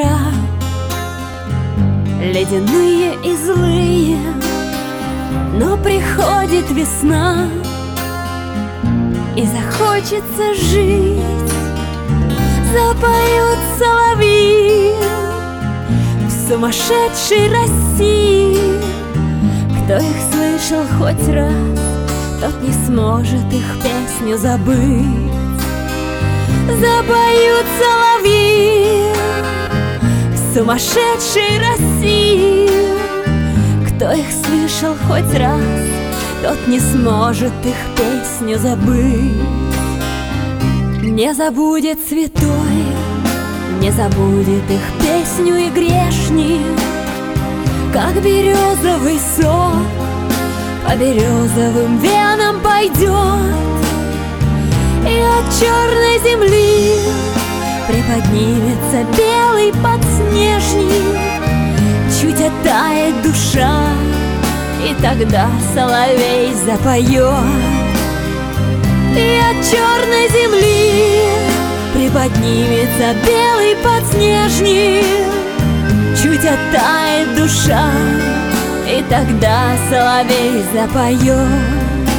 ветра, ледяные и злые, но приходит весна, и захочется жить. Запоют соловьи в сумасшедшей России. Кто их слышал хоть раз, тот не сможет их песню забыть. Запоют соловьи в сумасшедшей России. Кто их слышал хоть раз, тот не сможет их песню забыть. Не забудет святой, не забудет их песню и грешник, как березовый сок по березовым венам пойдет, и от черной земли приподнимется белый подснежник. Чуть оттает душа, и тогда соловей запоет. И от черной земли приподнимется белый подснежник. Чуть оттает душа, и тогда соловей запоет.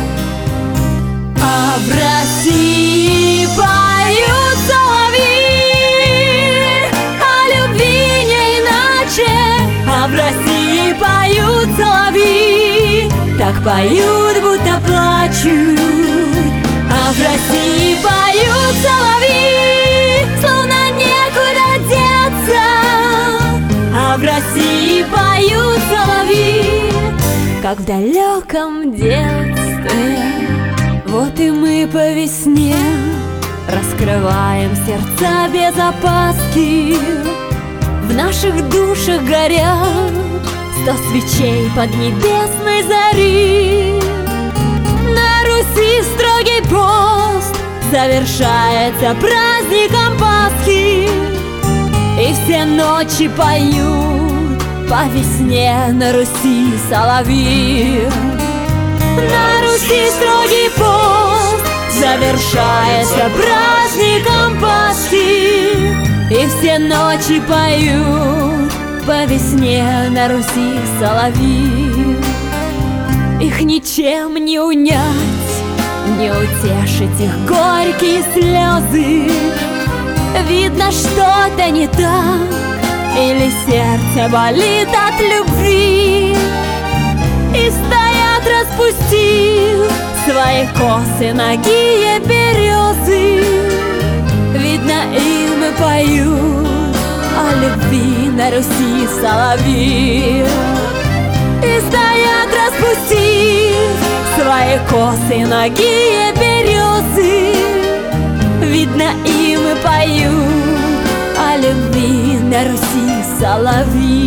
А в России поют соловьи о любви не иначе. А в России поют соловьи, так поют, будто плачут. А в России поют соловьи, словно некуда деться. А в России поют соловьи, как в далеком детстве. Вот и мы по весне раскрываем сердца без опаски. В наших душах горят 100 свечей под небесной зари. На Руси строгий пост завершается праздником Пасхи, и все ночи поют по весне на Руси соловьи. На Руси строгий пост завершается праздником Пасхи, и все ночи поют по весне на Руси соловьи. Их ничем не унять, не утешить их горькие слезы. Видно, что-то не так, или сердце болит от любви. И стоят, распустив свои косы нагие березы. Видно, им и поют о любви на Руси соловьи. И стоят, распустив свои косы нагие березы. Видно, им и поют о любви на Руси соловьи.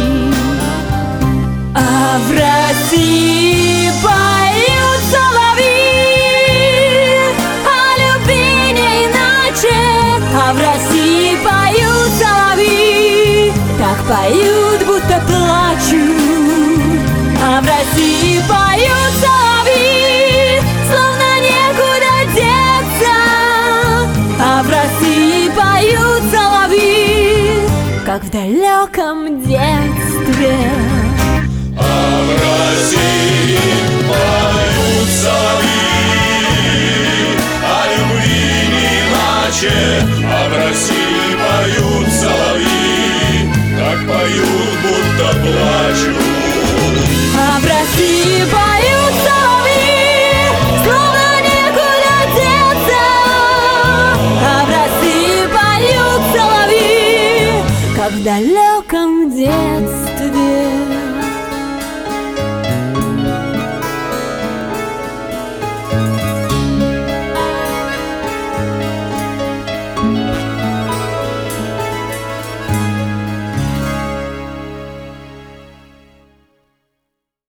А в России поют соловьи о любви не иначе. А в России поют соловьи, так поют, будто плачут. А в России поют соловьи, словно некуда деться. А в России поют соловьи, как в далеком детстве. А в России поют соловьи о любви не иначе. А в России поют соловьи, так поют, будто плачут. А в России поют соловьи, словно некуда деться. А в России поют соловьи, как в далеком детстве.